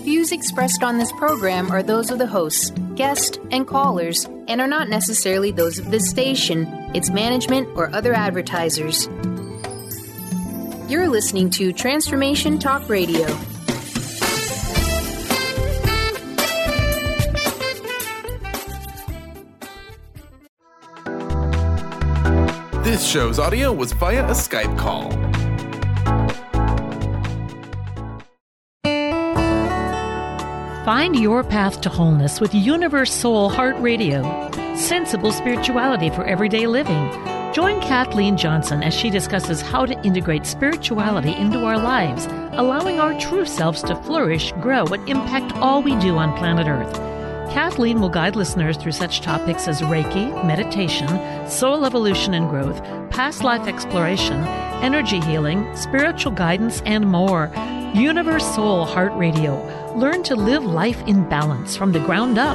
Views expressed on this program are those of the hosts, guests, and callers, and are not necessarily those of this station, its management, or other advertisers. You're listening to Transformation Talk Radio. This show's audio was via a Skype call. Find your path to wholeness with Universe Soul Heart Radio. Sensible spirituality for everyday living. Join Kathleen Johnson as she discusses how to integrate spirituality into our lives, allowing our true selves to flourish, grow, and impact all we do on planet Earth. Kathleen will guide listeners through such topics as Reiki, meditation, soul evolution and growth, past life exploration, energy healing, spiritual guidance, and more. Universe Soul Heart Radio. Learn to live life in balance from the ground up.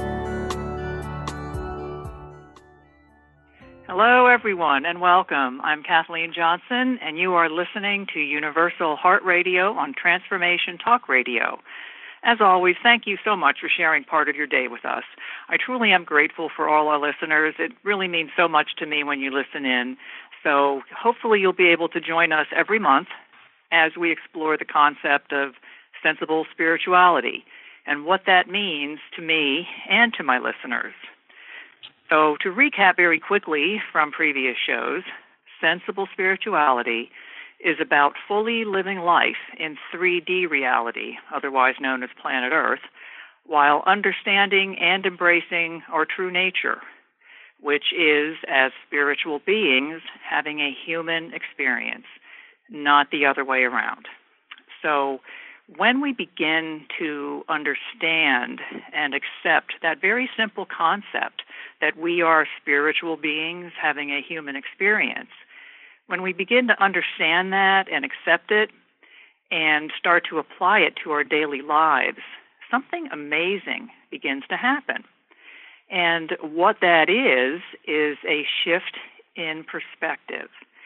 Hello, everyone, and welcome. I'm Kathleen Johnson, and you are listening to Universal Heart Radio on Transformation Talk Radio. As always, thank you so much for sharing part of your day with us. I truly am grateful for all our listeners. It really means so much to me when you listen in. So hopefully you'll be able to join us every month as we explore the concept of sensible spirituality and what that means to me and to my listeners. So to recap very quickly from previous shows, sensible spirituality is about fully living life in 3D reality, otherwise known as planet Earth, while understanding and embracing our true nature, which is, as spiritual beings, having a human experience, not the other way around. So when we begin to understand and accept that very simple concept that we are spiritual beings having a human experience, when we begin to understand that and accept it and start to apply it to our daily lives, something amazing begins to happen. And what that is a shift in perspective.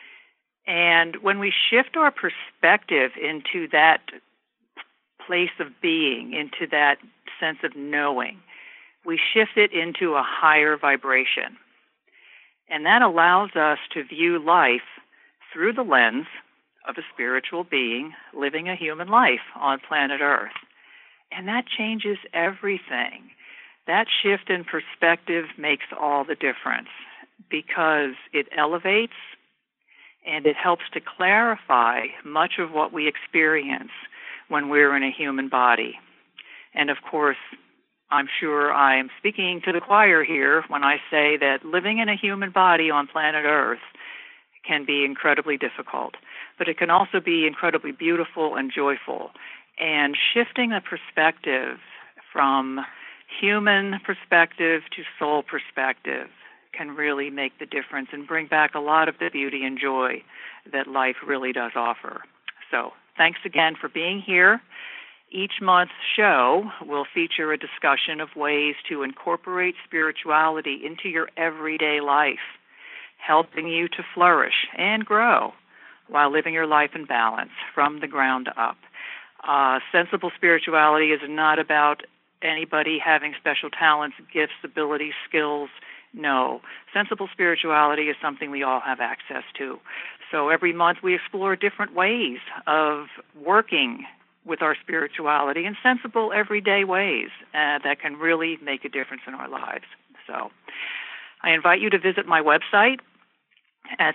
And when we shift our perspective into that place of being, into that sense of knowing, we shift it into a higher vibration. And that allows us to view life through the lens of a spiritual being living a human life on planet Earth. And that changes everything. That shift in perspective makes all the difference because it elevates and it helps to clarify much of what we experience when we're in a human body. And of course, I'm sure I am speaking to the choir here when I say that living in a human body on planet Earth can be incredibly difficult, but it can also be incredibly beautiful and joyful. And shifting the perspective from human perspective to soul perspective can really make the difference and bring back a lot of the beauty and joy that life really does offer. So thanks again for being here. Each month's show will feature a discussion of ways to incorporate spirituality into your everyday life, helping you to flourish and grow while living your life in balance from the ground up. Sensible spirituality is not about anybody having special talents, gifts, abilities, skills. No. Sensible spirituality is something we all have access to. So every month we explore different ways of working with our spirituality in sensible, everyday ways that can really make a difference in our lives. So I invite you to visit my website at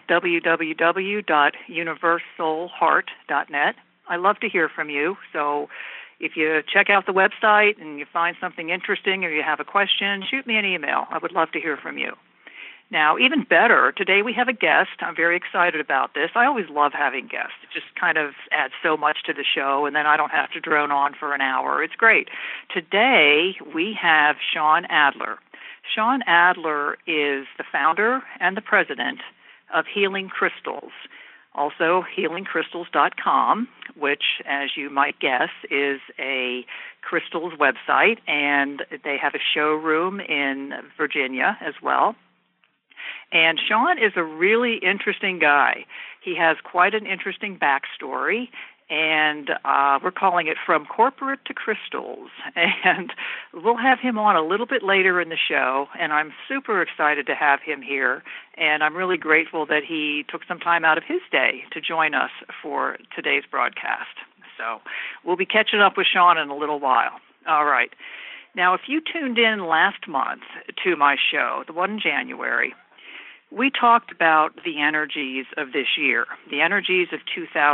www.universesoulheart.net. I love to hear from you, so if you check out the website and you find something interesting or you have a question, shoot me an email. I would love to hear from you. Now, even better, today we have a guest. I'm very excited about this. I always love having guests. It just kind of adds so much to the show, and then I don't have to drone on for an hour. It's great. Today we have Shawn Adler. Shawn Adler is the founder and the president of Healing Crystals, also healingcrystals.com, which, as you might guess, is a crystals website, and they have a showroom in Virginia as well. And Shawn is a really interesting guy. He has quite an interesting backstory, and we're calling it From Corporate to Crystals. And we'll have him on a little bit later in the show, and I'm super excited to have him here, and I'm really grateful that he took some time out of his day to join us for today's broadcast. So we'll be catching up with Sean in a little while. All right. Now, if you tuned in last month to my show, the one in January, we talked about the energies of this year, the energies of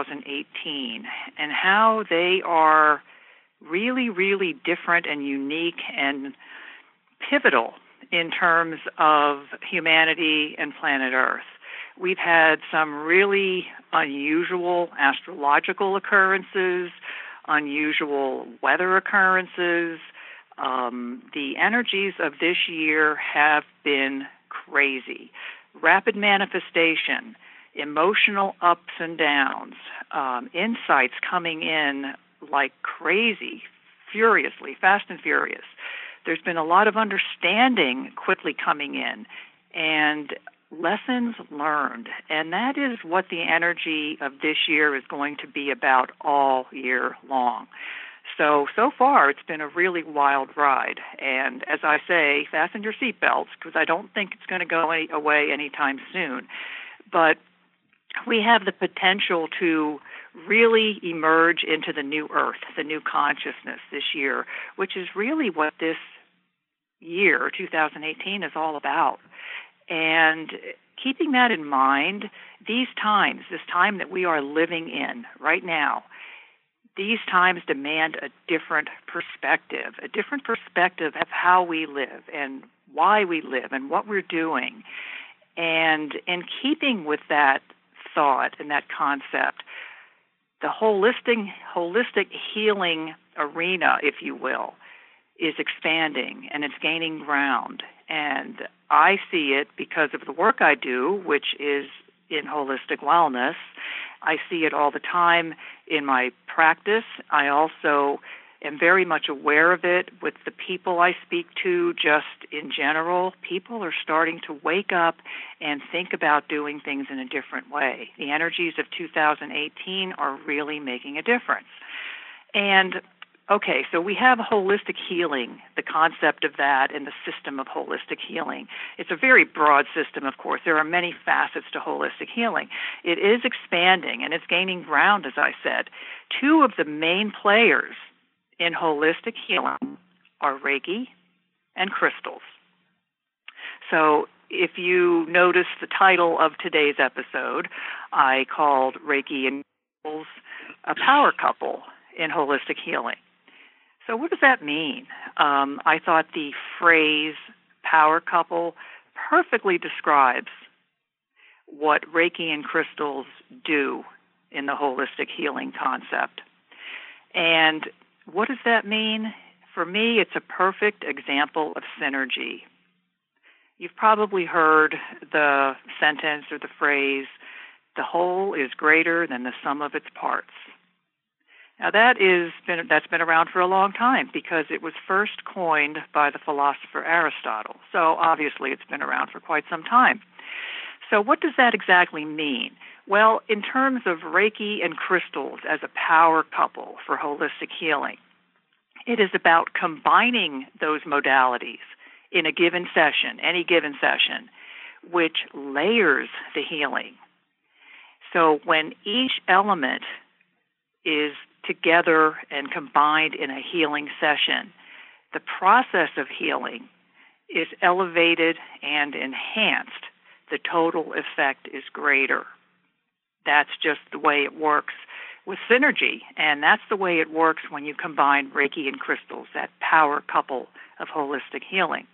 2018, and how they are really, really different and unique and pivotal in terms of humanity and planet Earth. We've had some really unusual astrological occurrences, unusual weather occurrences. The energies of this year have been crazy. Rapid manifestation, emotional ups and downs, insights coming in like crazy, furiously, fast and furious. There's been a lot of understanding quickly coming in and lessons learned. And that is what the energy of this year is going to be about all year long. So far, it's been a really wild ride. And as I say, fasten your seatbelts, because I don't think it's going to go away anytime soon. But we have the potential to really emerge into the new earth, the new consciousness this year, which is really what this year, 2018, is all about. And keeping that in mind, these times, this time that we are living in right now, these times demand a different perspective of how we live and why we live and what we're doing. And in keeping with that thought and that concept, the holistic healing arena, if you will, is expanding and it's gaining ground. And I see it because of the work I do, which is in holistic wellness. I see it all the time in my practice. I also am very much aware of it with the people I speak to just in general. People are starting to wake up and think about doing things in a different way. The energies of 2018 are really making a difference. And okay, so we have holistic healing, the concept of that and the system of holistic healing. It's a very broad system, of course. There are many facets to holistic healing. It is expanding and it's gaining ground, as I said. Two of the main players in holistic healing are Reiki and crystals. So if you notice the title of today's episode, I called Reiki and crystals a power couple in holistic healing. So what does that mean? I thought the phrase power couple perfectly describes what Reiki and crystals do in the holistic healing concept. And what does that mean? For me, it's a perfect example of synergy. You've probably heard the sentence or the phrase, the whole is greater than the sum of its parts. Now that's been around for a long time because it was first coined by the philosopher Aristotle. So obviously it's been around for quite some time. So what does that exactly mean? Well, in terms of Reiki and crystals as a power couple for holistic healing, it is about combining those modalities in a given session, any given session, which layers the healing. So when each element is together and combined in a healing session, the process of healing is elevated and enhanced. The total effect is greater. That's just the way it works with synergy, and that's the way it works when you combine Reiki and crystals, that power couple of holistic healing.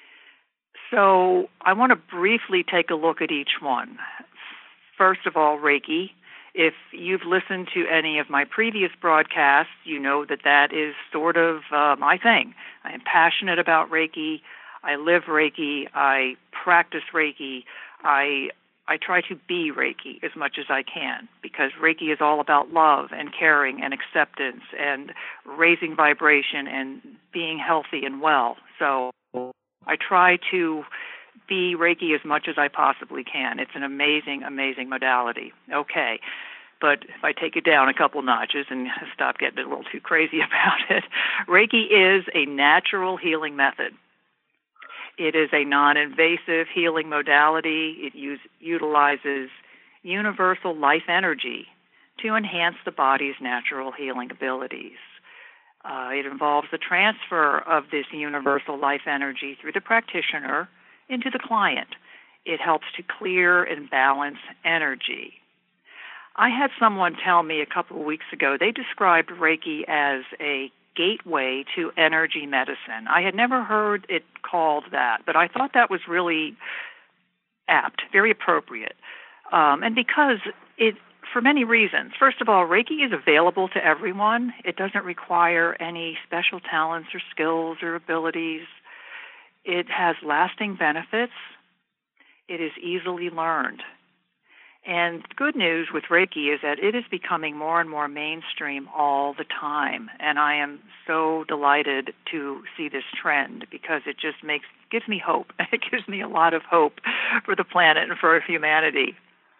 So I want to briefly take a look at each one. First of all, Reiki. If you've listened to any of my previous broadcasts, you know that is sort of my thing. I am passionate about Reiki. I live Reiki. I practice Reiki. I try to be Reiki as much as I can because Reiki is all about love and caring and acceptance and raising vibration and being healthy and well. So I try to be Reiki as much as I possibly can. It's an amazing, amazing modality. Okay. But if I take it down a couple notches and stop getting a little too crazy about it, Reiki is a natural healing method. It is a non-invasive healing modality. It utilizes universal life energy to enhance the body's natural healing abilities. It involves the transfer of this universal life energy through the practitioner into the client. It helps to clear and balance energy. I had someone tell me a couple of weeks ago, they described Reiki as a gateway to energy medicine. I had never heard it called that, but I thought that was really apt, very appropriate. And because for many reasons. First of all, Reiki is available to everyone. It doesn't require any special talents or skills or abilities. It has lasting benefits. It is easily learned. And the good news with Reiki is that it is becoming more and more mainstream all the time. And I am so delighted to see this trend because it just gives me hope. It gives me a lot of hope for the planet and for humanity.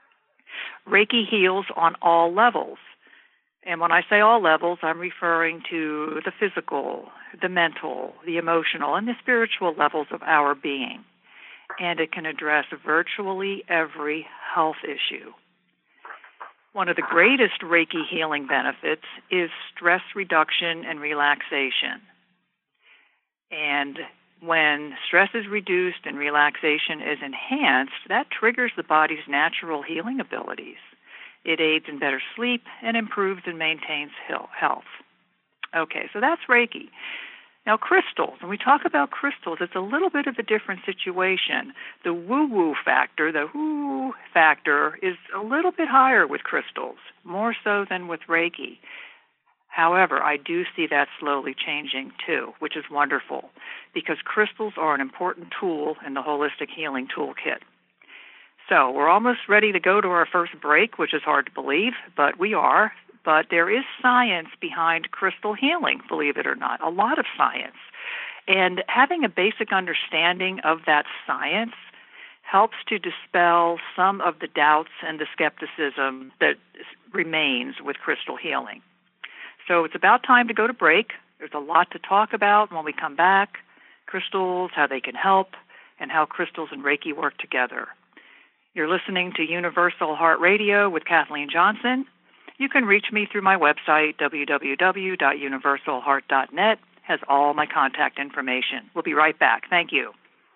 Reiki heals on all levels. And when I say all levels, I'm referring to the physical, the mental, the emotional, and the spiritual levels of our being. And it can address virtually every health issue. One of the greatest Reiki healing benefits is stress reduction and relaxation. And when stress is reduced and relaxation is enhanced, that triggers the body's natural healing abilities. It aids in better sleep and improves and maintains health. Okay, so that's Reiki. Now, crystals, when we talk about crystals, it's a little bit of a different situation. The woo-woo factor, is a little bit higher with crystals, more so than with Reiki. However, I do see that slowly changing too, which is wonderful, because crystals are an important tool in the holistic healing toolkit. So we're almost ready to go to our first break, which is hard to believe, but we are. But there is science behind crystal healing, believe it or not, a lot of science. And having a basic understanding of that science helps to dispel some of the doubts and the skepticism that remains with crystal healing. So it's about time to go to break. There's a lot to talk about when we come back. Crystals, how they can help, and how crystals and Reiki work together. You're listening to Universal Heart Radio with Kathleen Johnson. You can reach me through my website, www.universalheart.net. Has all my contact information. We'll be right back. Thank you.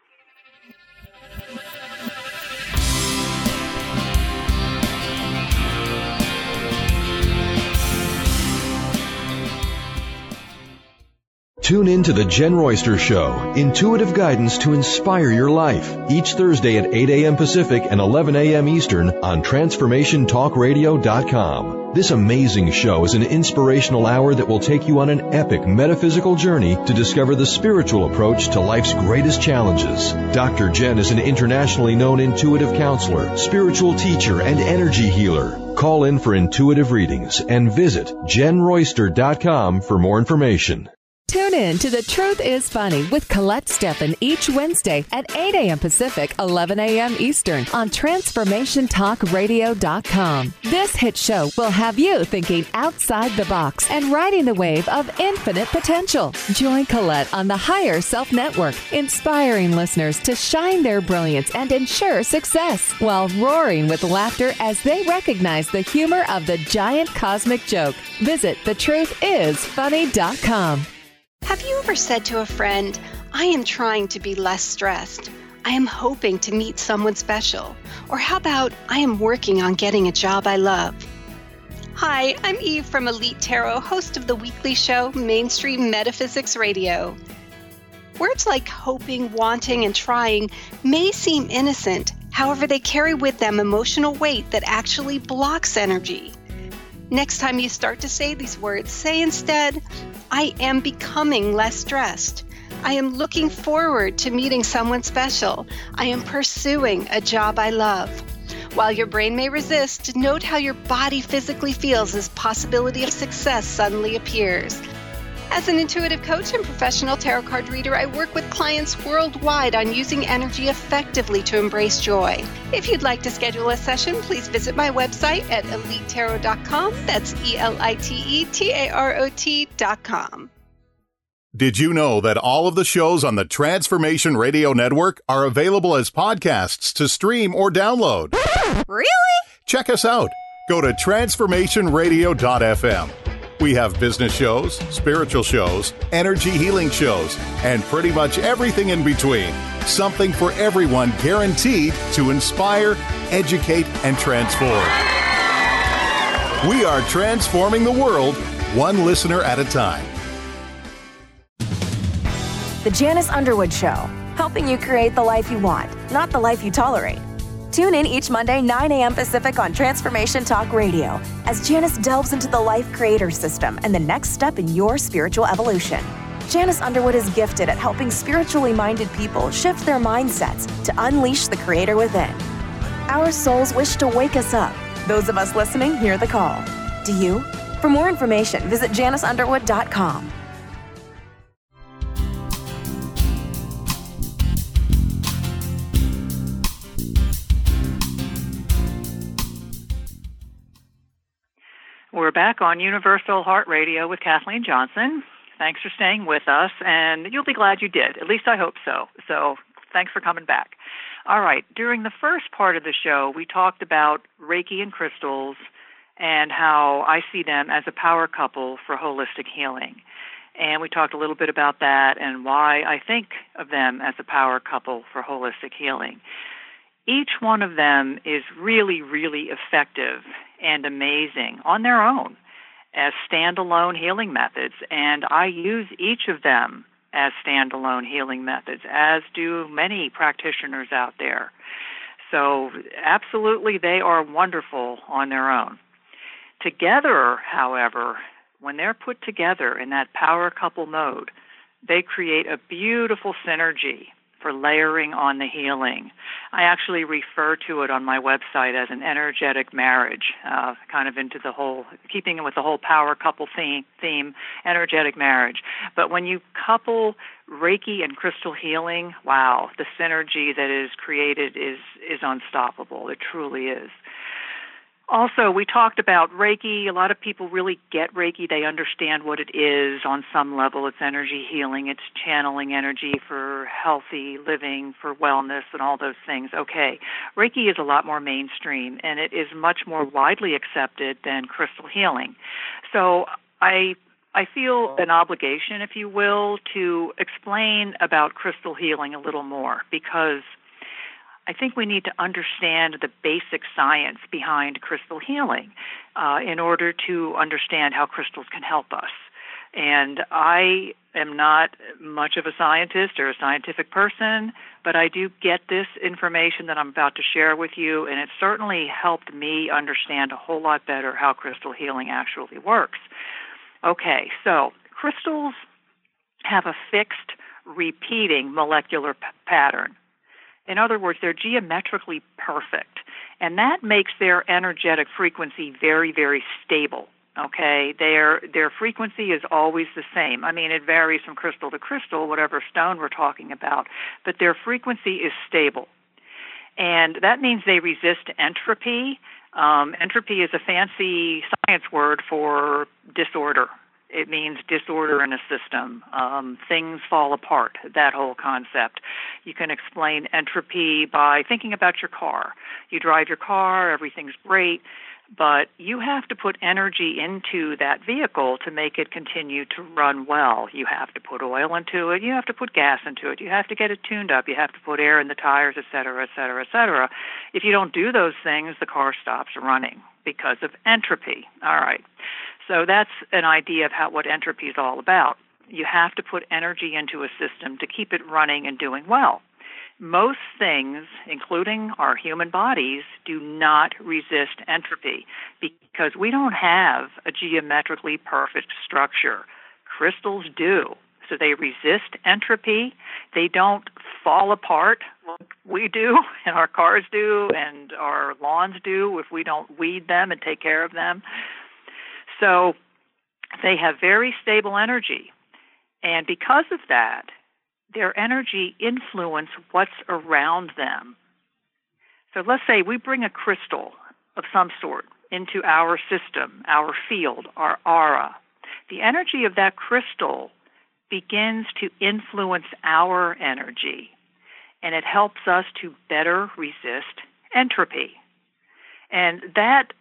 Tune in to The Jen Royster Show, intuitive guidance to inspire your life, each Thursday at 8 a.m. Pacific and 11 a.m. Eastern on TransformationTalkRadio.com. This amazing show is an inspirational hour that will take you on an epic metaphysical journey to discover the spiritual approach to life's greatest challenges. Dr. Jen is an internationally known intuitive counselor, spiritual teacher, and energy healer. Call in for intuitive readings and visit JenRoyster.com for more information. Tune in to The Truth is Funny with Colette Steffen each Wednesday at 8 a.m. Pacific, 11 a.m. Eastern on TransformationTalkRadio.com. This hit show will have you thinking outside the box and riding the wave of infinite potential. Join Colette on the Higher Self Network, inspiring listeners to shine their brilliance and ensure success while roaring with laughter as they recognize the humor of the giant cosmic joke. Visit TheTruthIsFunny.com. Have you ever said to a friend, I am trying to be less stressed. I am hoping to meet someone special. Or how about, I am working on getting a job I love. Hi, I'm Eve from Elite Tarot, host of the weekly show Mainstream Metaphysics Radio. Words like hoping, wanting, and trying may seem innocent. However, they carry with them emotional weight that actually blocks energy. Next time you start to say these words, say instead, I am becoming less stressed. I am looking forward to meeting someone special. I am pursuing a job I love. While your brain may resist, note how your body physically feels as possibility of success suddenly appears. As an intuitive coach and professional tarot card reader, I work with clients worldwide on using energy effectively to embrace joy. If you'd like to schedule a session, please visit my website at elitetarot.com. That's ELITETAROT.com. Did you know that all of the shows on the Transformation Radio Network are available as podcasts to stream or download? Really? Check us out. Go to transformationradio.fm. We have business shows, spiritual shows, energy healing shows, and pretty much everything in between. Something for everyone, guaranteed to inspire, educate, and transform. We are transforming the world, one listener at a time. The Janice Underwood Show, helping you create the life you want, not the life you tolerate. Tune in each Monday, 9 a.m. Pacific on Transformation Talk Radio as Janice delves into the Life Creator System and the next step in your spiritual evolution. Janice Underwood is gifted at helping spiritually minded people shift their mindsets to unleash the Creator within. Our souls wish to wake us up. Those of us listening hear the call. Do you? For more information, visit JaniceUnderwood.com. We're back on Universal Heart Radio with Kathleen Johnson. Thanks for staying with us, and you'll be glad you did. At least I hope so. So thanks for coming back. All right. During the first part of the show, we talked about Reiki and crystals and how I see them as a power couple for holistic healing. And we talked a little bit about that and why I think of them as a power couple for holistic healing. Each one of them is really, really effective and amazing on their own as standalone healing methods, and I use each of them as standalone healing methods, as do many practitioners out there. So absolutely, they are wonderful on their own. Together, however, when they're put together in that power couple mode, they create a beautiful synergy for layering on the healing. I actually refer to it on my website as an energetic marriage, kind of into the whole, keeping it with the whole power couple theme, energetic marriage. But when you couple Reiki and crystal healing, wow, the synergy that is created is unstoppable. It truly is. Also, we talked about Reiki. A lot of people really get Reiki. They understand what it is on some level. It's energy healing. It's channeling energy for healthy living, for wellness, and all those things. Okay, Reiki is a lot more mainstream, and it is much more widely accepted than crystal healing. So I feel an obligation, if you will, to explain about crystal healing a little more, because I think we need to understand the basic science behind crystal healing in order to understand how crystals can help us. And I am not much of a scientist or a scientific person, but I do get this information that I'm about to share with you, and it certainly helped me understand a whole lot better how crystal healing actually works. Okay, so crystals have a fixed, repeating molecular pattern. In other words, they're geometrically perfect, and that makes their energetic frequency very, very stable. Okay, their frequency is always the same. I mean, it varies from crystal to crystal, whatever stone we're talking about, but their frequency is stable. And that means they resist entropy. Entropy is a fancy science word for disorder. It means disorder in a system. Things fall apart, that whole concept. You can explain entropy by thinking about your car. You drive your car, everything's great, but you have to put energy into that vehicle to make it continue to run well. You have to put oil into it. You have to put gas into it. You have to get it tuned up. You have to put air in the tires, et cetera, et cetera, et cetera. If you don't do those things, the car stops running because of entropy. All right. So that's an idea of what entropy is all about. You have to put energy into a system to keep it running and doing well. Most things, including our human bodies, do not resist entropy because we don't have a geometrically perfect structure. Crystals do. So they resist entropy. They don't fall apart like we do, and our cars do, and our lawns do if we don't weed them and take care of them. So they have very stable energy. And because of that, their energy influence what's around them. So let's say we bring a crystal of some sort into our system, our field, our aura. The energy of that crystal begins to influence our energy, and it helps us to better resist entropy. And that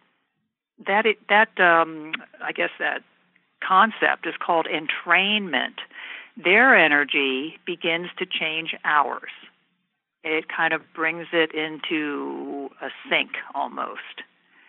concept is called entrainment. Their energy begins to change ours. It kind of brings it into a sync almost.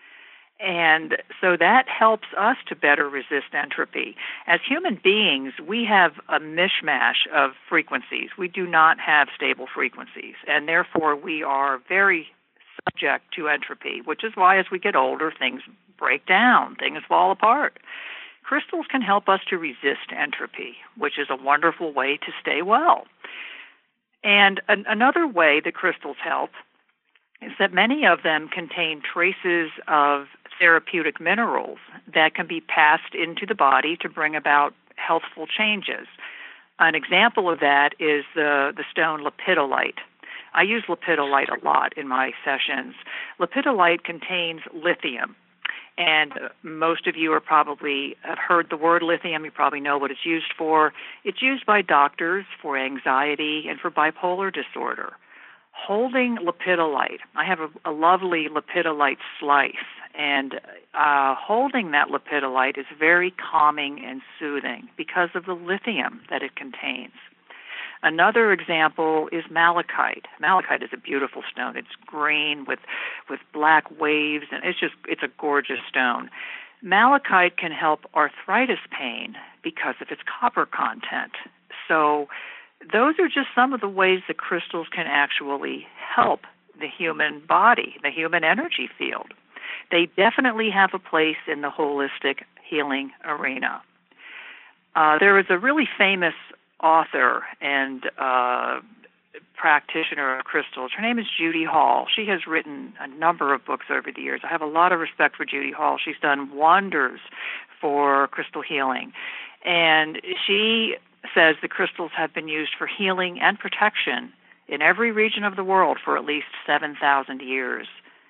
And so that helps us to better resist entropy. As human beings, we have a mishmash of frequencies. We do not have stable frequencies, and therefore we are very subject to entropy, which is why as we get older, things break down, things fall apart. Crystals can help us to resist entropy, which is a wonderful way to stay well. And another way that crystals help is that many of them contain traces of therapeutic minerals that can be passed into the body to bring about healthful changes. An example of that is the stone lepidolite. I use lepidolite a lot in my sessions. Lepidolite contains lithium. And most of you have heard the word lithium. You probably know what it's used for. It's used by doctors for anxiety and for bipolar disorder. Holding lepidolite, I have a lovely lepidolite slice, and holding that lepidolite is very calming and soothing because of the lithium that it contains. Another example is malachite. Malachite is a beautiful stone. It's green with black waves, and it's a gorgeous stone. Malachite can help arthritis pain because of its copper content. So those are just some of the ways that crystals can actually help the human body, the human energy field. They definitely have a place in the holistic healing arena. There is a really famous author and practitioner of crystals. Her name is Judy Hall. She has written a number of books over the years. I have a lot of respect for Judy Hall. She's done wonders for crystal healing. And she says the crystals have been used for healing and protection in every region of the world for at least 7,000 years.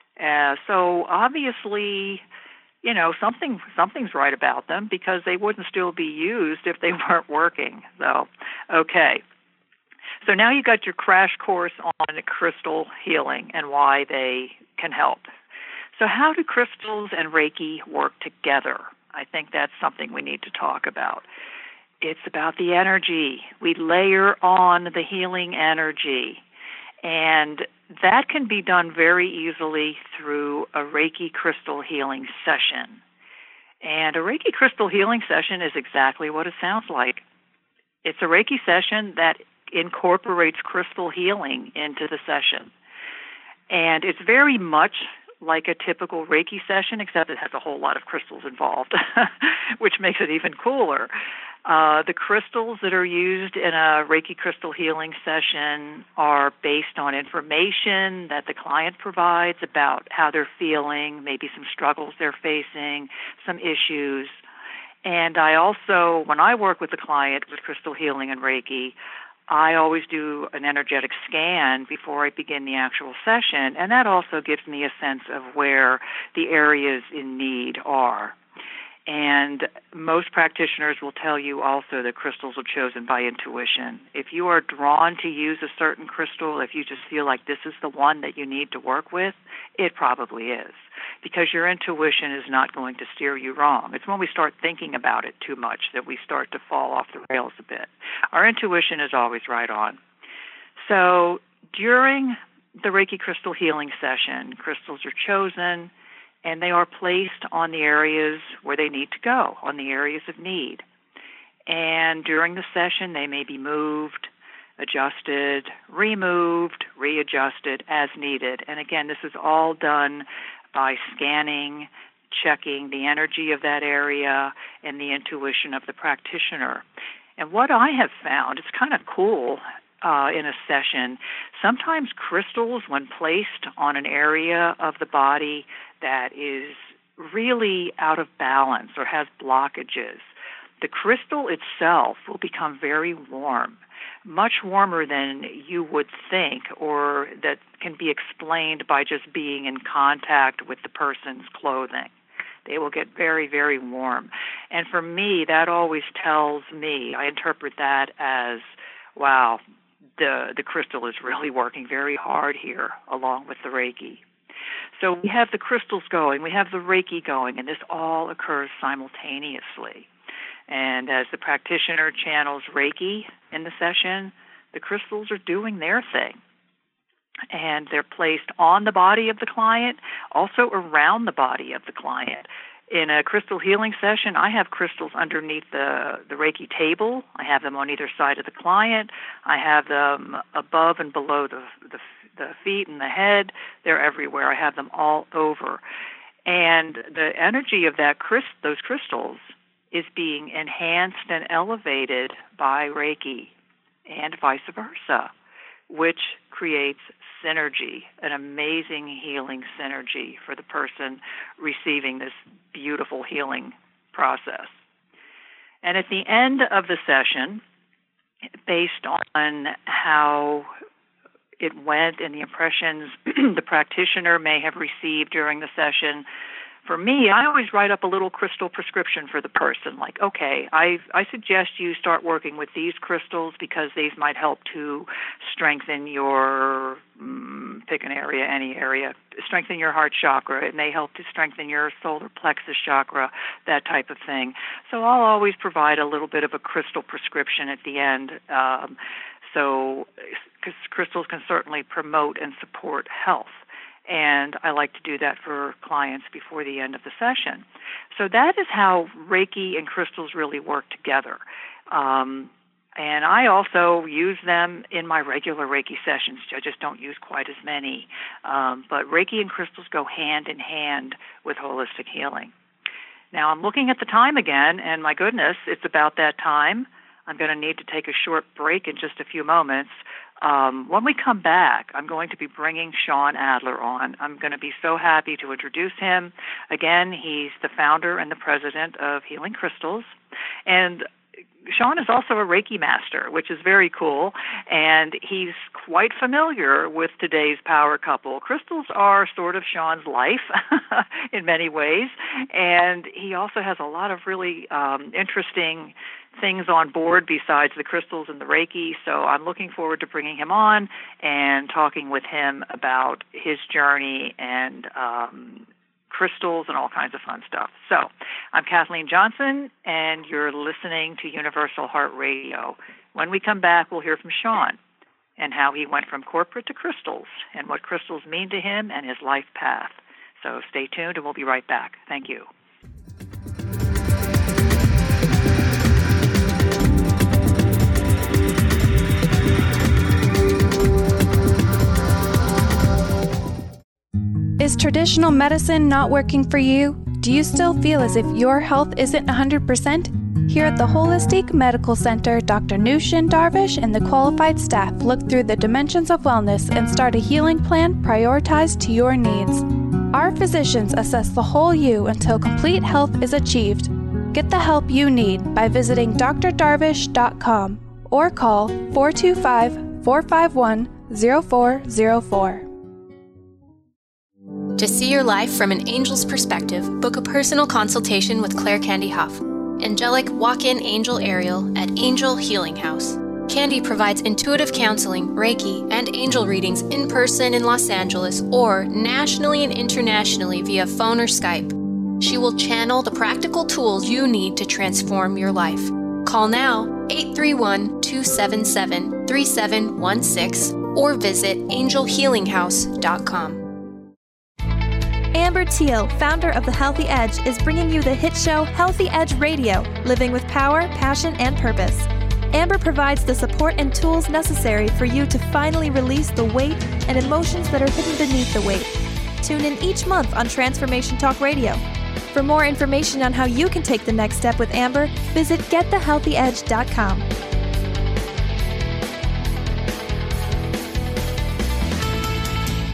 So obviously, something's right about them because they wouldn't still be used if they weren't working. So, okay. So now you got your crash course on crystal healing and why they can help. So how do crystals and Reiki work together? I think that's something we need to talk about. It's about the energy. We layer on the healing energy. And that can be done very easily through a Reiki crystal healing session. And a Reiki crystal healing session is exactly what it sounds like. It's a Reiki session that incorporates crystal healing into the session. And it's very much like a typical Reiki session, except it has a whole lot of crystals involved, which makes it even cooler. The crystals that are used in a Reiki crystal healing session are based on information that the client provides about how they're feeling, maybe some struggles they're facing, some issues. And I also, when I work with the client with crystal healing and Reiki, I always do an energetic scan before I begin the actual session, and that also gives me a sense of where the areas in need are. And most practitioners will tell you also that crystals are chosen by intuition. If you are drawn to use a certain crystal, if you just feel like this is the one that you need to work with, it probably is, because your intuition is not going to steer you wrong. It's when we start thinking about it too much that we start to fall off the rails a bit. Our intuition is always right on. So during the Reiki crystal healing session, crystals are chosen, and they are placed on the areas where they need to go, on the areas of need. And during the session, they may be moved, adjusted, removed, readjusted as needed. And again, this is all done by scanning, checking the energy of that area and the intuition of the practitioner. And what I have found, it's kind of cool in a session, sometimes crystals, when placed on an area of the body that is really out of balance or has blockages, the crystal itself will become very warm, much warmer than you would think, or that can be explained by just being in contact with the person's clothing. They will get very, very warm. And for me, that always tells me, I interpret that as, wow, the crystal is really working very hard here along with the Reiki. So we have the crystals going, we have the Reiki going, and this all occurs simultaneously. And as the practitioner channels Reiki in the session, the crystals are doing their thing. And they're placed on the body of the client, also around the body of the client. In a crystal healing session, I have crystals underneath the Reiki table. I have them on either side of the client. I have them above and below the feet and the head. They're everywhere. I have them all over. And the energy of those crystals is being enhanced and elevated by Reiki and vice versa, which creates synergy, an amazing healing synergy for the person receiving this beautiful healing process. And at the end of the session, based on how it went and the impressions the practitioner may have received during the session, for me, I always write up a little crystal prescription for the person, like, okay, I suggest you start working with these crystals because these might help to strengthen your, pick an area, any area, strengthen your heart chakra. It may help to strengthen your solar plexus chakra, that type of thing. So I'll always provide a little bit of a crystal prescription at the end, because crystals can certainly promote and support health. And I like to do that for clients before the end of the session. So that is how Reiki and crystals really work together. And I also use them in my regular Reiki sessions. I just don't use quite as many. But Reiki and crystals go hand in hand with holistic healing. Now I'm looking at the time again, and my goodness, it's about that time. I'm going to need to take a short break in just a few moments. When we come back, I'm going to be bringing Sean Adler on. I'm going to be so happy to introduce him. Again, he's the founder and the president of Healing Crystals. And Sean is also a Reiki master, which is very cool, and he's quite familiar with today's power couple. Crystals are sort of Sean's life in many ways, and he also has a lot of really interesting things on board besides the crystals and the Reiki, so I'm looking forward to bringing him on and talking with him about his journey and crystals and all kinds of fun stuff. So I'm Kathleen Johnson, and you're listening to Universal Heart Radio. When we come back, we'll hear from Sean and how he went from corporate to crystals and what crystals mean to him and his life path. So stay tuned, and we'll be right back. Thank you. Is traditional medicine not working for you? Do you still feel as if your health isn't 100%? Here at the Holistic Medical Center, Dr. Nushin Darvish and the qualified staff look through the dimensions of wellness and start a healing plan prioritized to your needs. Our physicians assess the whole you until complete health is achieved. Get the help you need by visiting drdarvish.com or call 425-451-0404. To see your life from an angel's perspective, book a personal consultation with Claire Candy Huff, angelic walk-in angel Ariel at Angel Healing House. Candy provides intuitive counseling, Reiki, and angel readings in person in Los Angeles or nationally and internationally via phone or Skype. She will channel the practical tools you need to transform your life. Call now 831-277-3716 or visit angelhealinghouse.com. Amber Teal, founder of The Healthy Edge, is bringing you the hit show Healthy Edge Radio, living with power, passion, and purpose. Amber provides the support and tools necessary for you to finally release the weight and emotions that are hidden beneath the weight. Tune in each month on Transformation Talk Radio. For more information on how you can take the next step with Amber, visit getthehealthyedge.com.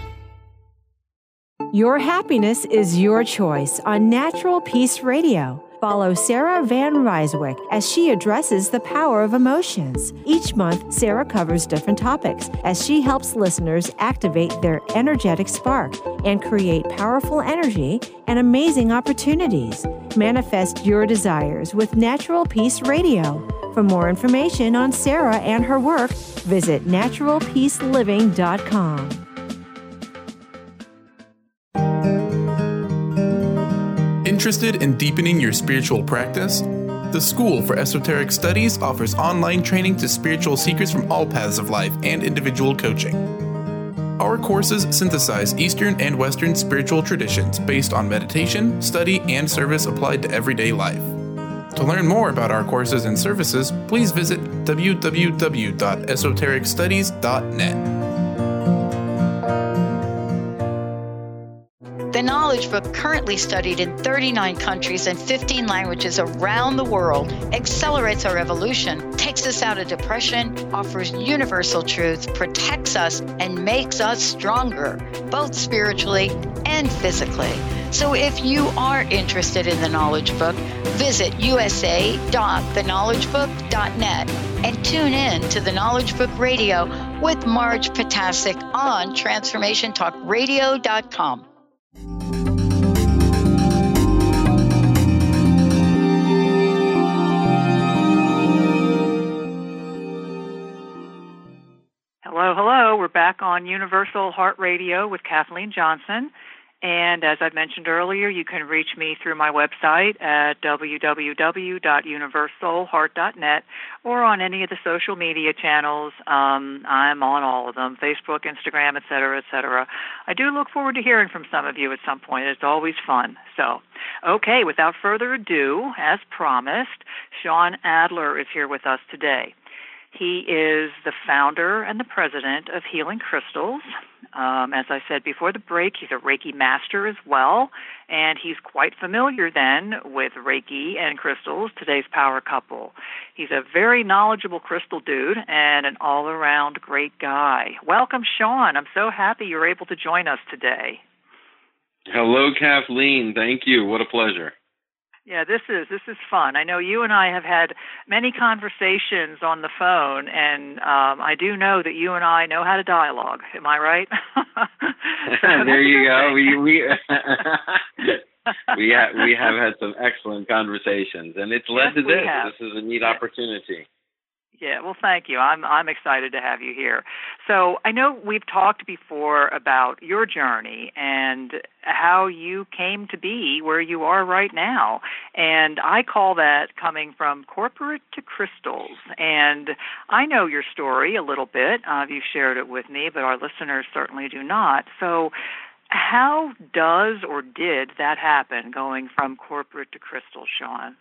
Your happiness is your choice on Natural Peace Radio. Follow Sarah Van Ryswick as she addresses the power of emotions. Each month, Sarah covers different topics as she helps listeners activate their energetic spark and create powerful energy and amazing opportunities. Manifest your desires with Natural Peace Radio. For more information on Sarah and her work, visit naturalpeaceliving.com. Interested in deepening your spiritual practice? The School for Esoteric Studies offers online training to spiritual seekers from all paths of life and individual coaching. Our courses synthesize Eastern and Western spiritual traditions based on meditation, study, and service applied to everyday life. To learn more about our courses and services, please visit www.esotericstudies.net. The Knowledge Book, currently studied in 39 countries and 15 languages around the world, accelerates our evolution, takes us out of depression, offers universal truth, protects us, and makes us stronger, both spiritually and physically. So if you are interested in the Knowledge Book, visit usa.theknowledgebook.net and tune in to the Knowledge Book Radio with Marge Potasic on TransformationTalkRadio.com. Hello. We're back on Universal Heart Radio with Kathleen Johnson. And as I mentioned earlier, you can reach me through my website at www.universalheart.net or on any of the social media channels. I'm on all of them, Facebook, Instagram, et cetera, et cetera. I do look forward to hearing from some of you at some point. It's always fun. So, okay, without further ado, as promised, Sean Adler is here with us today. He is the founder and the president of Healing Crystals. As I said before the break, he's a Reiki master as well, and he's quite familiar then with Reiki and crystals, today's power couple. He's a very knowledgeable crystal dude and an all-around great guy. Welcome, Sean. I'm so happy you're able to join us today. Hello, Kathleen. Thank you. What a pleasure. Yeah, this is fun. I know you and I have had many conversations on the phone, and I do know that you and I know how to dialogue. Am I right? There you go. We have had some excellent conversations, and it's led to this. This is a neat opportunity. Yeah, well, thank you. I'm excited to have you here. So I know we've talked before about your journey and how you came to be where you are right now. And I call that coming from corporate to crystals. And I know your story a little bit. You've shared it with me, but our listeners certainly do not. So how does or did that happen, going from corporate to crystals, Sean?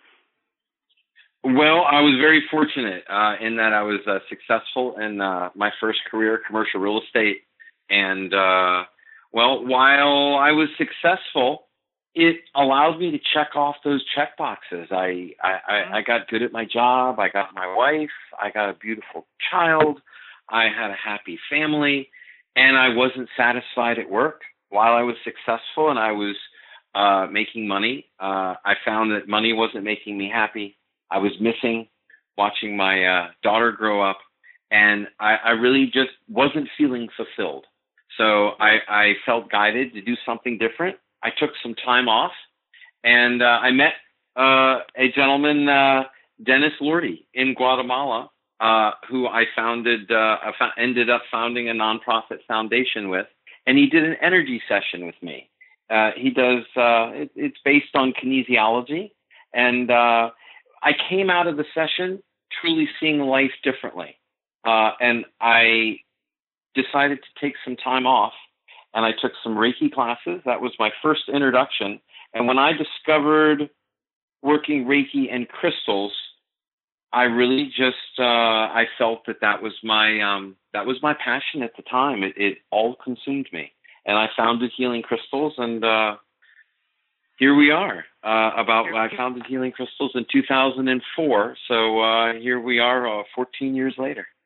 Well, I was very fortunate in that I was successful in my first career, commercial real estate. And, while I was successful, it allowed me to check off those check boxes. I got good at my job. I got my wife. I got a beautiful child. I had a happy family. And I wasn't satisfied at work. While I was successful and I was making money, I found that money wasn't making me happy. I was missing watching my daughter grow up, and I really just wasn't feeling fulfilled. So I felt guided to do something different. I took some time off, and I met a gentleman, Dennis Lordy, in Guatemala, who I ended up founding a nonprofit foundation with, and he did an energy session with me. He does, it's based on kinesiology, and I came out of the session truly seeing life differently. And I decided to take some time off, and I took some Reiki classes. That was my first introduction. And when I discovered working Reiki and crystals, I really just, I felt that was my passion at the time. It all consumed me. And I founded Healing Crystals, and here we are. I founded Healing Crystals in 2004, so here we are 14 years later.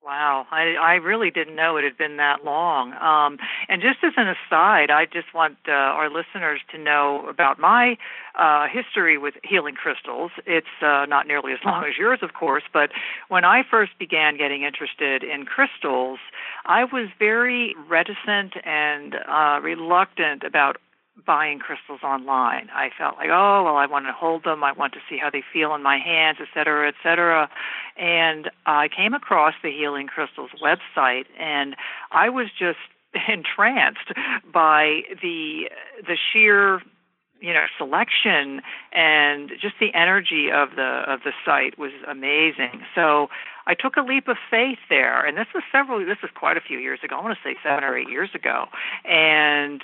Wow, I really didn't know it had been that long. And just as an aside, I just want our listeners to know about my history with healing crystals. It's not nearly as long as yours, of course, but when I first began getting interested in crystals, I was very reticent and reluctant about buying crystals online. I felt like, oh, well, I want to hold them. I want to see how they feel in my hands, et cetera, et cetera. And I came across the Healing Crystals website, and I was just entranced by the sheer, selection, and just the energy of the site was amazing. So I took a leap of faith there, and this was quite a few years ago. I want to say 7 or 8 years ago, and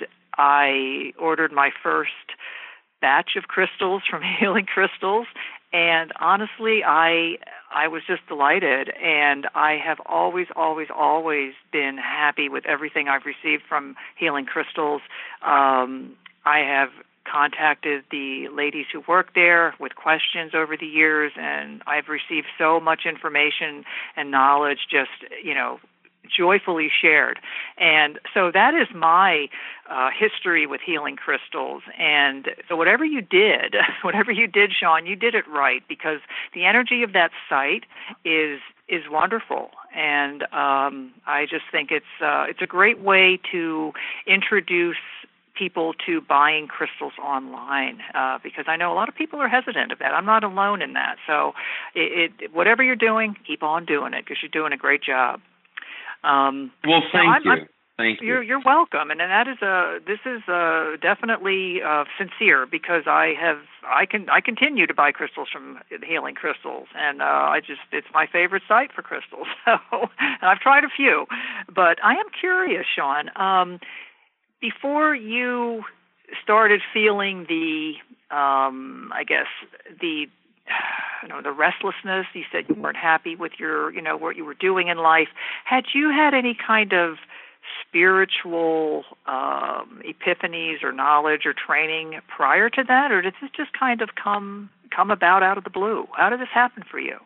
I ordered my first batch of crystals from Healing Crystals, and honestly, I was just delighted, and I have always been happy with everything I've received from Healing Crystals. I have contacted the ladies who work there with questions over the years, and I've received so much information and knowledge just, joyfully shared. And so that is my history with Healing Crystals. And so whatever you did, Sean, you did it right, because the energy of that site is wonderful. And I just think it's a great way to introduce people to buying crystals online, because I know a lot of people are hesitant of that. I'm not alone in that. So whatever you're doing, keep on doing it, because you're doing a great job. Well, thank you. Thank you. You're welcome, and this is definitely sincere, because I continue to buy crystals from Healing Crystals, and it's my favorite site for crystals. So, and I've tried a few, but I am curious, Sean. Before you started feeling the restlessness, you said you weren't happy with your, what you were doing in life. Had you had any kind of spiritual epiphanies or knowledge or training prior to that, or did this just kind of come about out of the blue? How did this happen for you?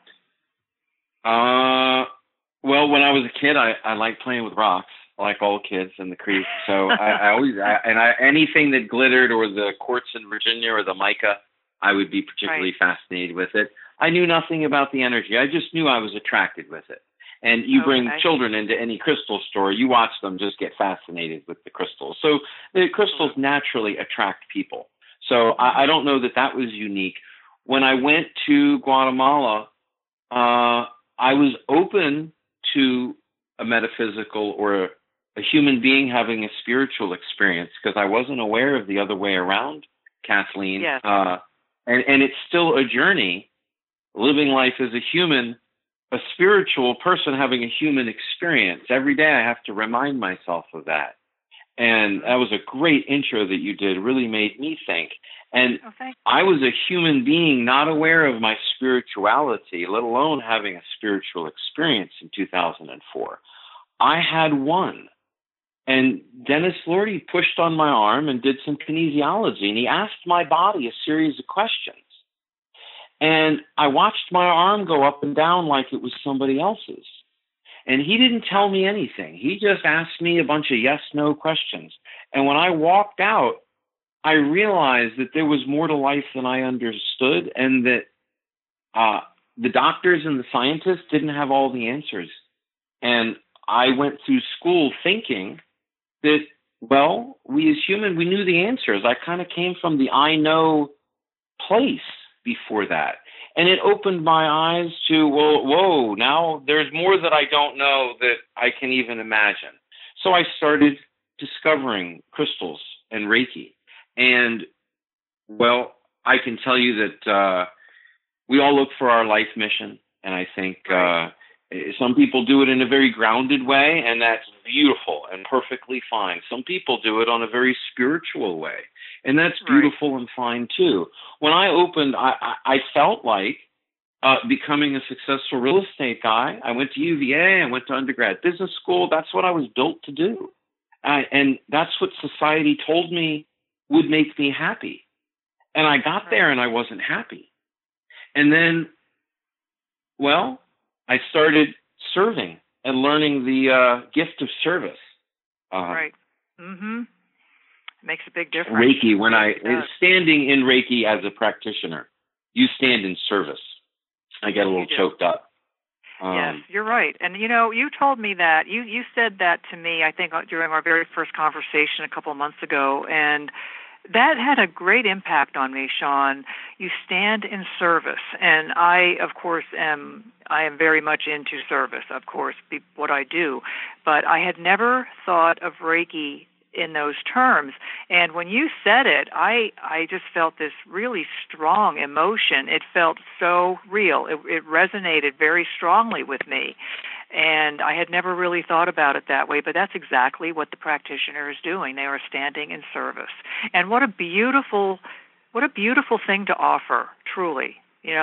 Well, when I was a kid, I liked playing with rocks, like all kids in the creek. So anything that glittered, or the quartz in Virginia, or the mica, I would be particularly fascinated with it. I knew nothing about the energy. I just knew I was attracted with it. And you bring children into any crystal store, you watch them just get fascinated with the crystals. So the crystals naturally attract people. So I don't know that was unique. When I went to Guatemala, I was open to a metaphysical or a human being having a spiritual experience, because I wasn't aware of the other way around, Kathleen. Yes. And it's still a journey, living life as a human, a spiritual person having a human experience. Every day I have to remind myself of that. And that was a great intro that you did, really made me think. And I was a human being not aware of my spirituality, let alone having a spiritual experience in 2004. I had one. And Dennis Lordy pushed on my arm and did some kinesiology, and he asked my body a series of questions. And I watched my arm go up and down like it was somebody else's. And he didn't tell me anything. He just asked me a bunch of yes-no questions. And when I walked out, I realized that there was more to life than I understood, and that the doctors and the scientists didn't have all the answers. And I went through school thinking that, well, we as humans, we knew the answers. I kind of came from the I know place before that. And it opened my eyes to, well, whoa, now there's more that I don't know that I can even imagine. So I started discovering crystals and Reiki. And, well, I can tell you that we all look for our life mission. And I think some people do it in a very grounded way, and that's beautiful and perfectly fine. Some people do it on a very spiritual way, and that's beautiful and fine too. When I opened, I felt like becoming a successful real estate guy. I went to UVA, I went to undergrad business school. That's what I was built to do. And that's what society told me would make me happy. And I got there and I wasn't happy. And then, well, I started serving and learning the gift of service. Right. Mm-hmm. Makes a big difference. Reiki, when standing in Reiki as a practitioner, you stand in service. I get a little choked up. Yes, you're right. And, you told me that. You said that to me, I think, during our very first conversation a couple of months ago, and that had a great impact on me, Sean. You stand in service, and I, of course, am very much into service, of course, what I do, but I had never thought of Reiki in those terms. And when you said it, I just felt this really strong emotion. It felt so real. It resonated very strongly with me. And I had never really thought about it that way, but that's exactly what the practitioner is doing. They are standing in service. And what a beautiful thing to offer, truly,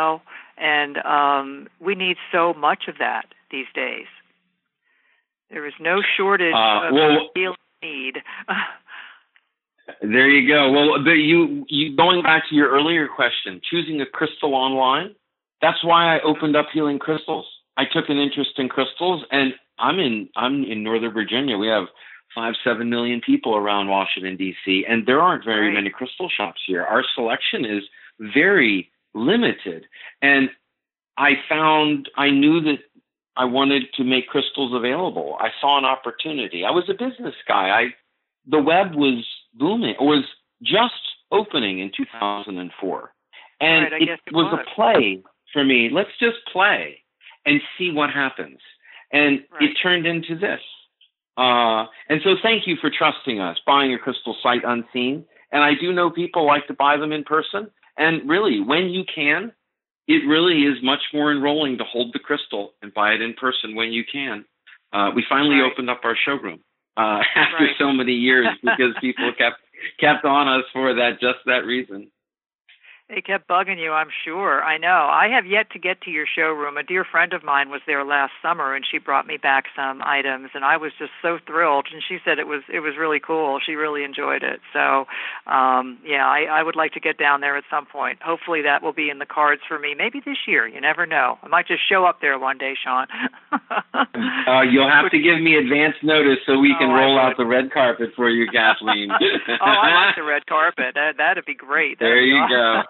and we need so much of that these days. There is no shortage of healing need. There you go. Well, you going back to your earlier question, choosing a crystal online, that's why I opened up Healing Crystals. I took an interest in crystals, and I'm in Northern Virginia. We have 5-7 million people around Washington, D.C., and there aren't very many crystal shops here. Our selection is very limited, and I knew that I wanted to make crystals available. I saw an opportunity. I was a business guy. The web was booming. It was just opening in 2004. And it was a play for me. Let's just play and see what happens. And it turned into this. And so thank you for trusting us, buying a crystal sight unseen. And I do know people like to buy them in person. And really, when you can, it really is much more enrolling to hold the crystal and buy it in person when you can. We finally opened up our showroom after so many years because people kept on us for that reason. They kept bugging you, I'm sure. I know. I have yet to get to your showroom. A dear friend of mine was there last summer, and she brought me back some items, and I was just so thrilled. And she said it was really cool. She really enjoyed it. So, I would like to get down there at some point. Hopefully that will be in the cards for me. Maybe this year. You never know. I might just show up there one day, Sean. You'll have to give me advance notice so we can roll out the red carpet for you, Kathleen. I like the red carpet. That'd be great. There you go.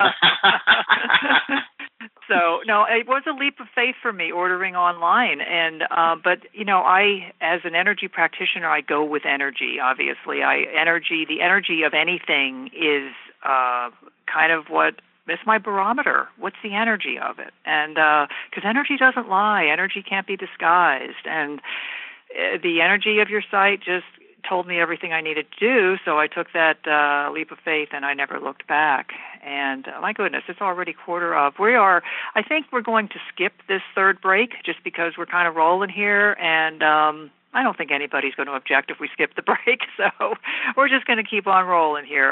So, no, it was a leap of faith for me ordering online. And, but, I, as an energy practitioner, I go with energy, obviously. The energy of anything is kind of it's my barometer. What's the energy of it? And, because energy doesn't lie. Energy can't be disguised. And the energy of your site just told me everything I needed to do, so I took that leap of faith, and I never looked back. And my goodness, it's already 1:15. I think we're going to skip this third break just because we're kind of rolling here, and I don't think anybody's going to object if we skip the break, so we're just going to keep on rolling here.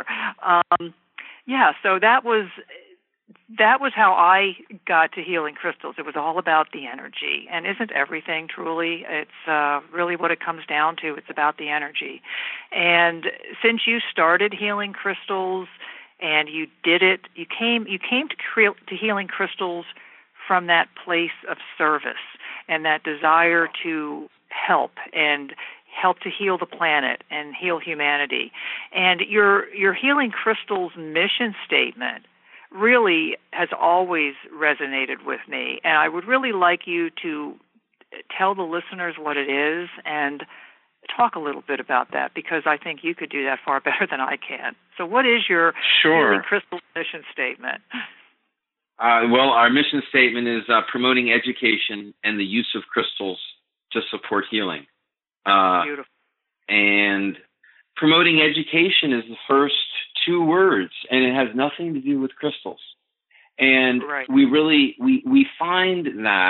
So that was how I got to Healing Crystals. It was all about the energy. And isn't everything truly? It's really what it comes down to. It's about the energy. And since you started Healing Crystals and you did it, you came to Healing Crystals from that place of service and that desire to help to heal the planet and heal humanity. And your Healing Crystals mission statement really has always resonated with me, and I would really like you to tell the listeners what it is and talk a little bit about that, because I think you could do that far better than I can. So what is your Healing Crystals mission statement? Well, our mission statement is promoting education and the use of crystals to support healing. Beautiful. And promoting education is the first 2 words, and it has nothing to do with crystals. And we find that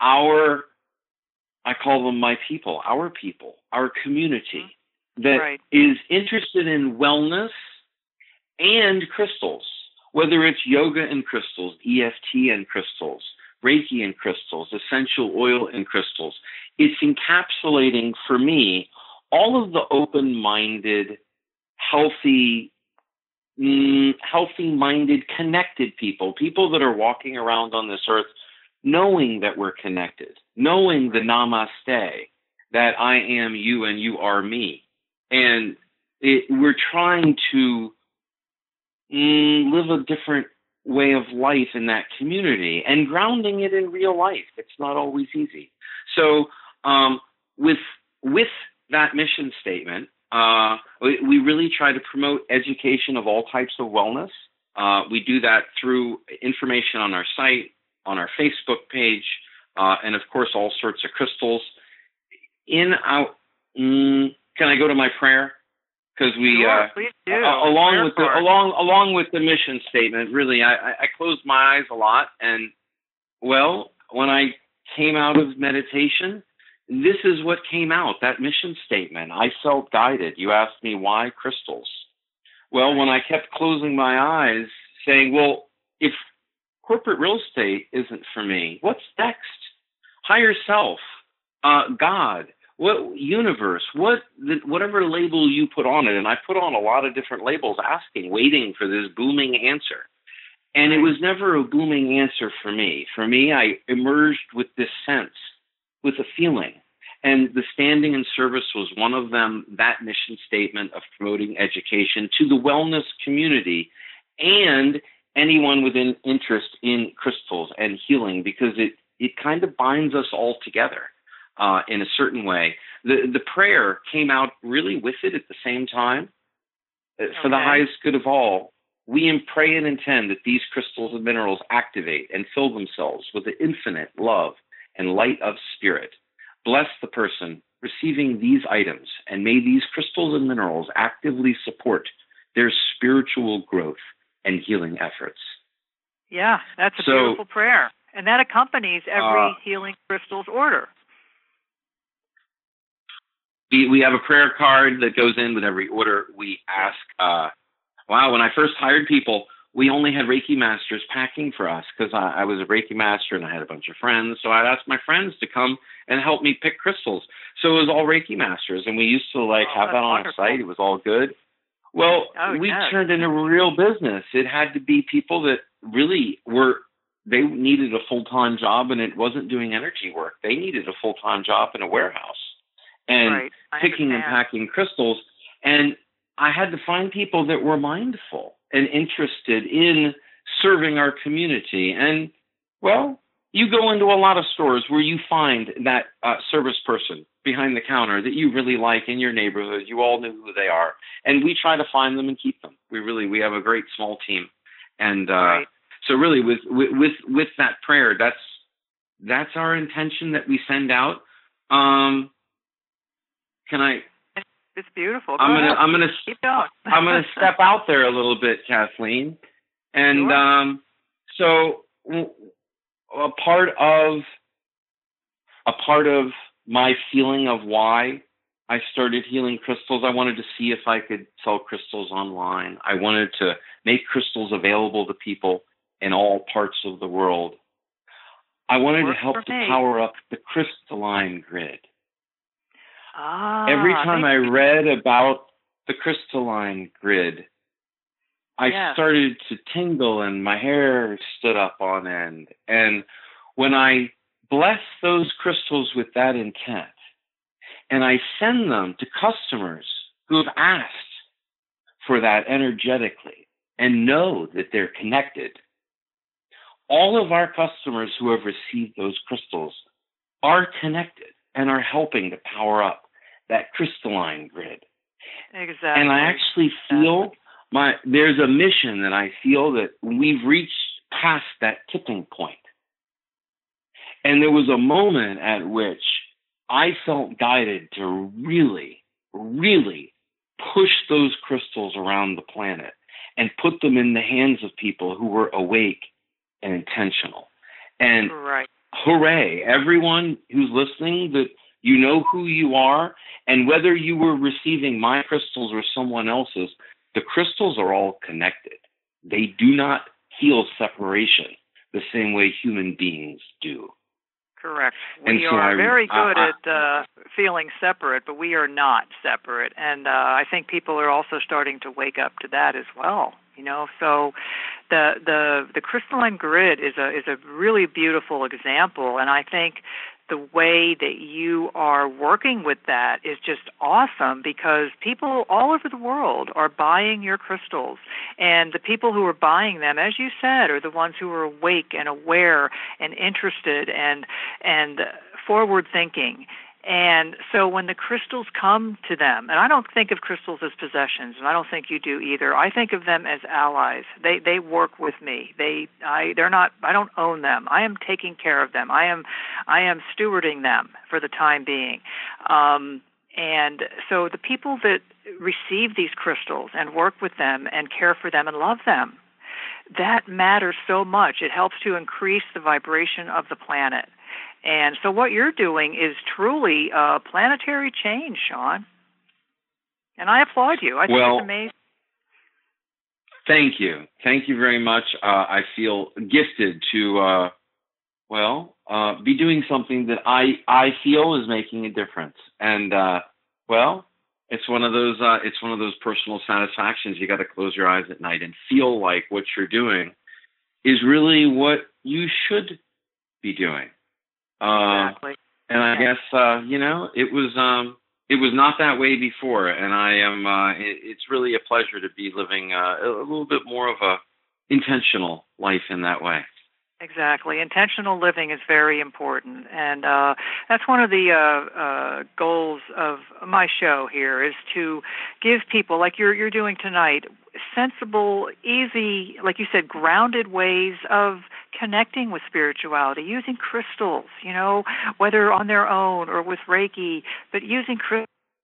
I call them my people, our community that is interested in wellness and crystals, whether it's yoga and crystals, EFT and crystals, Reiki and crystals, essential oil and crystals. It's encapsulating for me all of the open-minded, healthy-minded, connected people that are walking around on this earth, knowing that we're connected, knowing the namaste, that I am you and you are me. And we're trying to live a different way of life in that community and grounding it in real life. It's not always easy. So with that mission statement, we really try to promote education of all types of wellness. We do that through information on our site, on our Facebook page, and of course all sorts of crystals. Can I go to my prayer? Because please do. along with the mission statement, really, I closed my eyes a lot, and well, when I came out of meditation, this is what came out, that mission statement. I felt guided. You asked me why crystals. Well, when I kept closing my eyes, saying, well, if corporate real estate isn't for me, what's next? Higher self, God, what universe, whatever label you put on it. And I put on a lot of different labels, waiting for this booming answer. And it was never a booming answer for me. For me, I emerged with this sense, with a feeling. And the standing in service was one of them, that mission statement of promoting education to the wellness community and anyone with an interest in crystals and healing, because it kind of binds us all together in a certain way. The prayer came out really with it at the same time. For the highest good of all, we pray and intend that these crystals and minerals activate and fill themselves with the infinite love and light of spirit. Bless the person receiving these items, and may these crystals and minerals actively support their spiritual growth and healing efforts. Yeah, that's a beautiful prayer. And that accompanies every healing crystals order. We have a prayer card that goes in with every order. We ask, when I first hired people, we only had Reiki masters packing for us because I was a Reiki master and I had a bunch of friends. So I'd ask my friends to come and help me pick crystals. So it was all Reiki masters, and we used to have that on our site. It was all good. Well, we turned into a real business. It had to be people that really they needed a full-time job, and it wasn't doing energy work. They needed a full-time job in a warehouse and picking and packing crystals. And I had to find people that were mindful and interested in serving our community. And, well, you go into a lot of stores where you find that service person behind the counter that you really like in your neighborhood. You all know who they are. And we try to find them and keep them. We have a great small team. And so really with that prayer, that's our intention that we send out. It's beautiful. I'm gonna keep going. I'm gonna step out there a little bit, Kathleen, and so a part of my feeling of why I started healing crystals, I wanted to see if I could sell crystals online. I wanted to make crystals available to people in all parts of the world. I wanted to help to power up the crystalline grid. Every time I read about the crystalline grid, I started to tingle and my hair stood up on end. And when I bless those crystals with that intent, and I send them to customers who have asked for that energetically and know that they're connected, all of our customers who have received those crystals are connected and are helping to power up that crystalline grid. Exactly. And I actually feel there's a mission that I feel that we've reached past that tipping point. And there was a moment at which I felt guided to really, really push those crystals around the planet and put them in the hands of people who were awake and intentional. And hooray, everyone who's listening, that you know who you are, and whether you were receiving my crystals or someone else's, the crystals are all connected. They do not heal separation the same way human beings do. Correct. We are very good at feeling separate, but we are not separate. And I think people are also starting to wake up to that as well. So the crystalline grid is a really beautiful example, and I think the way that you are working with that is just awesome, because people all over the world are buying your crystals, and the people who are buying them, as you said, are the ones who are awake and aware and interested and forward thinking. And so when the crystals come to them, and I don't think of crystals as possessions, and I don't think you do either. I think of them as allies. They work with me. They're not. I don't own them. I am taking care of them. I am stewarding them for the time being. And so the people that receive these crystals and work with them and care for them and love them, that matters so much. It helps to increase the vibration of the planet. And so what you're doing is truly a planetary change, Sean. And I applaud you. I think it's amazing. Thank you. Thank you very much. I feel gifted to, be doing something that I feel is making a difference. And, it's one of those personal satisfactions. You got to close your eyes at night and feel like what you're doing is really what you should be doing. Exactly. And I guess it was not that way before, and I am. It's really a pleasure to be living a little bit more of a intentional life in that way. Exactly. Intentional living is very important, and that's one of the goals of my show here, is to give people, like you're doing tonight, sensible, easy, like you said, grounded ways of connecting with spirituality, using crystals, whether on their own or with Reiki, but using crystals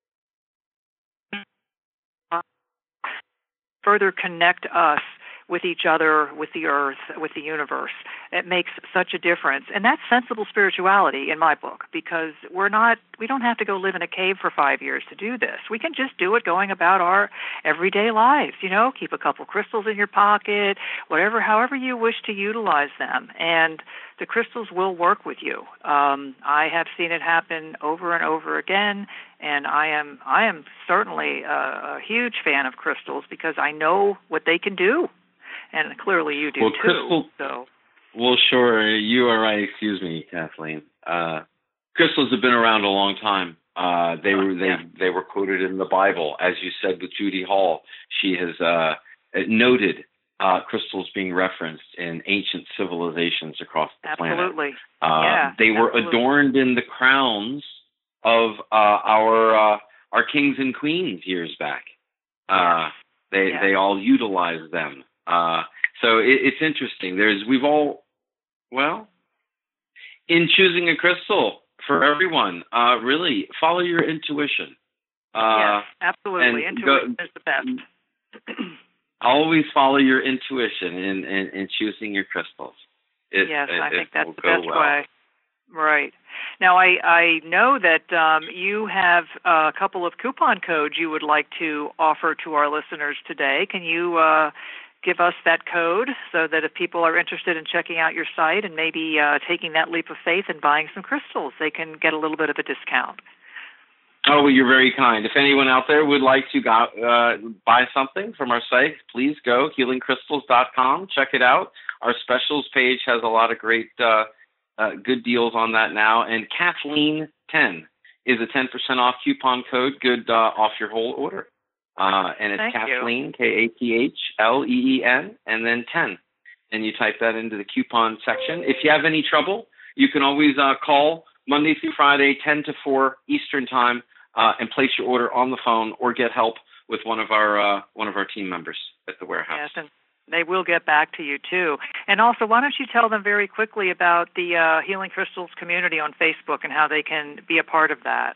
further connect us with each other, with the earth, with the universe. It makes such a difference. And that's sensible spirituality in my book, because we don't have to go live in a cave for 5 years to do this. We can just do it going about our everyday lives, keep a couple crystals in your pocket, however you wish to utilize them. And the crystals will work with you. I have seen it happen over and over again, and I am certainly a huge fan of crystals, because I know what they can do. And clearly you do too. Well, sure. You are right. Excuse me, Kathleen. Crystals have been around a long time. They were quoted in the Bible, as you said with Judy Hall. She has noted crystals being referenced in ancient civilizations across the planet. Absolutely. They were adorned in the crowns of our kings and queens years back. They all utilized them. So it's interesting. In choosing a crystal for everyone, really follow your intuition. Yes, absolutely. Intuition is the best. Always follow your intuition in choosing your crystals. I think that's the best way. Right. Now, I know that you have a couple of coupon codes you would like to offer to our listeners today. Can you give us that code so that if people are interested in checking out your site and maybe taking that leap of faith and buying some crystals, they can get a little bit of a discount? Oh, well, you're very kind. If anyone out there would like to buy something from our site, please go healingcrystals.com. Check it out. Our specials page has a lot of great good deals on that now. And Kathleen10 is a 10% off coupon code, good off your whole order. And it's Thank Kathleen, Kathleen, and then 10. And you type that into the coupon section. If you have any trouble, you can always call Monday through Friday, 10 to 4 Eastern Time, and place your order on the phone or get help with one of our team members at the warehouse. Yes, and they will get back to you too. And also, why don't you tell them very quickly about the Healing Crystals community on Facebook and how they can be a part of that?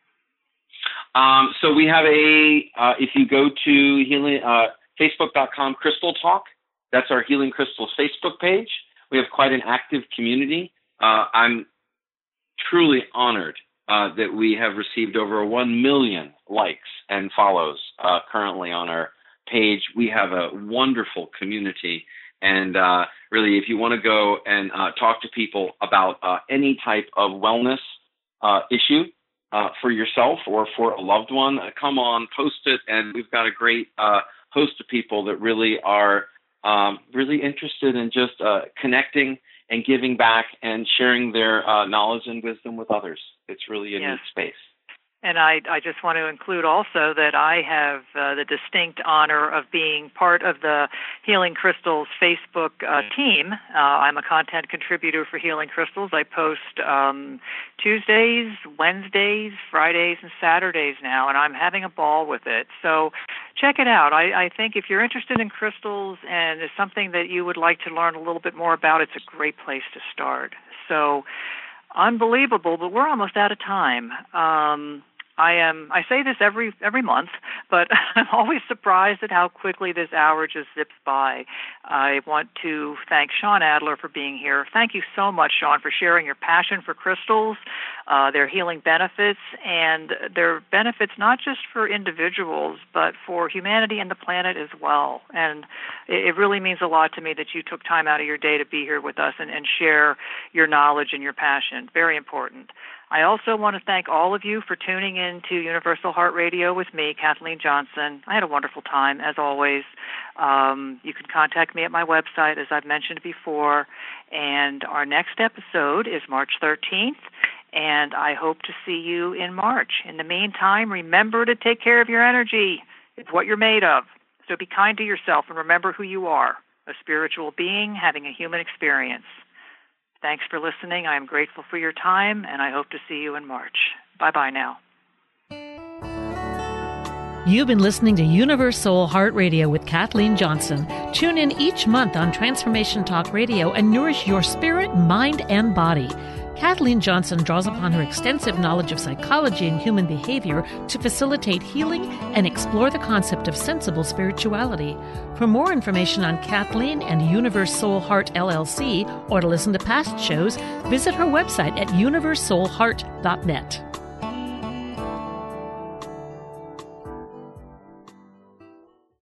So we have if you go to Facebook.com Crystal Talk, that's our Healing Crystals Facebook page. We have quite an active community. I'm truly honored that we have received over 1 million likes and follows currently on our page. We have a wonderful community. And really, if you want to go and talk to people about any type of wellness issue, for yourself or for a loved one, come on, post it, and we've got a great host of people that really are really interested in just connecting and giving back and sharing their knowledge and wisdom with others. It's really a neat space. And I just want to include also that I have the distinct honor of being part of the Healing Crystals Facebook team. I'm a content contributor for Healing Crystals. I post Tuesdays, Wednesdays, Fridays, and Saturdays now, and I'm having a ball with it. So check it out. I think if you're interested in crystals and it's something that you would like to learn a little bit more about, it's a great place to start. So unbelievable, but we're almost out of time. I say this every month, but I'm always surprised at how quickly this hour just zips by. I want to thank Shawn Adler for being here. Thank you so much, Shawn, for sharing your passion for crystals, their healing benefits, and their benefits not just for individuals, but for humanity and the planet as well. And it really means a lot to me that you took time out of your day to be here with us and share your knowledge and your passion. Very important. I also want to thank all of you for tuning in to Universal Heart Radio with me, Kathleen Johnson. I had a wonderful time, as always. You can contact me at my website, as I've mentioned before. And our next episode is March 13th, and I hope to see you in March. In the meantime, remember to take care of your energy. It's what you're made of. So be kind to yourself and remember who you are, a spiritual being having a human experience. Thanks for listening. I am grateful for your time, and I hope to see you in March. Bye-bye now. You've been listening to Universal Heart Radio with Kathleen Johnson. Tune in each month on Transformation Talk Radio and nourish your spirit, mind, and body. Kathleen Johnson draws upon her extensive knowledge of psychology and human behavior to facilitate healing and explore the concept of sensible spirituality. For more information on Kathleen and Universe Soul Heart LLC, or to listen to past shows, visit her website at universesoulheart.net.